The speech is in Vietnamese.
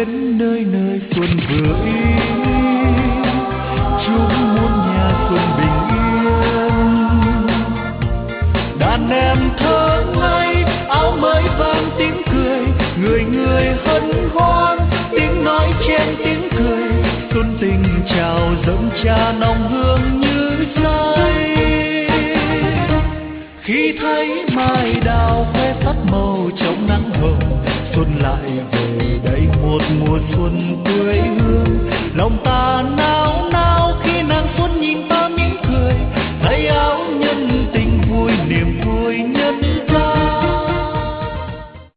đến nơi nơi xuân vừa yên, chúc muôn nhà xuân bình yên. Đàn em thơ ngây áo mới vang tiếng cười, người người hân hoan tiếng nói chen tiếng cười. Xuân tình chào dâng trà nồng hương như say. Khi thấy mai đào khoe sắc màu trong nắng hồng, xuân lại về đây một mùa xuân tươi hương. Lòng ta nao